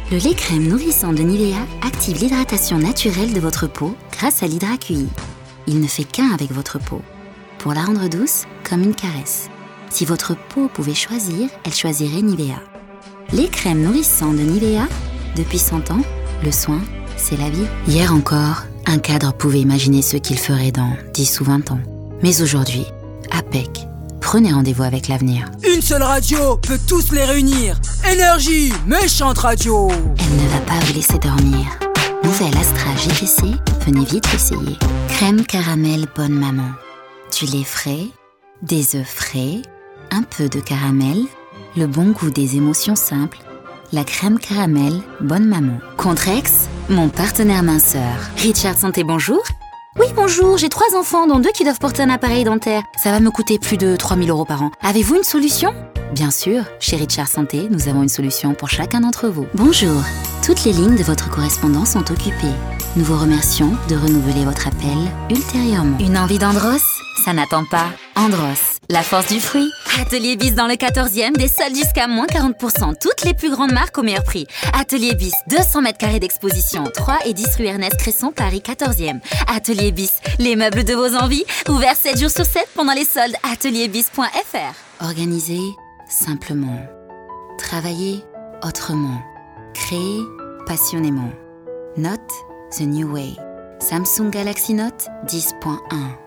Le lait crème nourrissant de Nivea active l'hydratation naturelle de votre peau grâce à l'Hydra QI. Il ne fait qu'un avec votre peau, pour la rendre douce comme une caresse. Si votre peau pouvait choisir, elle choisirait Nivea. Lait crème nourrissant de Nivea, depuis 100 ans, le soin, c'est la vie. Hier encore, un cadre pouvait imaginer ce qu'il ferait dans 10 ou 20 ans. Mais aujourd'hui, APEC, prenez rendez-vous avec l'avenir. Une seule radio peut tous les réunir. Énergie, méchante radio. Elle ne va pas vous laisser dormir. Nouvelle Astra GTC, venez vite l'essayer. Crème caramel bonne maman. Du lait frais, des œufs frais, un peu de caramel, le bon goût des émotions simples. La crème caramel bonne maman. Contrex, mon partenaire minceur. Richard Santé, bonjour. Oui, bonjour, j'ai 3 enfants, dont 2 qui doivent porter un appareil dentaire. Ça va me coûter plus de 3 000 € par an. Avez-vous une solution ? Bien sûr, chez Richard Santé, nous avons une solution pour chacun d'entre vous. Bonjour, toutes les lignes de votre correspondance sont occupées. Nous vous remercions de renouveler votre appel ultérieurement. Une envie d'Andros ? Ça n'attend pas. Andros, la force du fruit. Atelier Bis dans le 14e, des soldes jusqu'à moins 40%. Toutes les plus grandes marques au meilleur prix. Atelier Bis, 200 m² d'exposition, 3 et 10 rue Ernest Cresson, Paris 14e. Atelier Bis, les meubles de vos envies, ouvert 7 jours sur 7 pendant les soldes. Atelierbis.fr. Organisez simplement. Travailler autrement. Créer passionnément. Note the new way. Samsung Galaxy Note 10.1.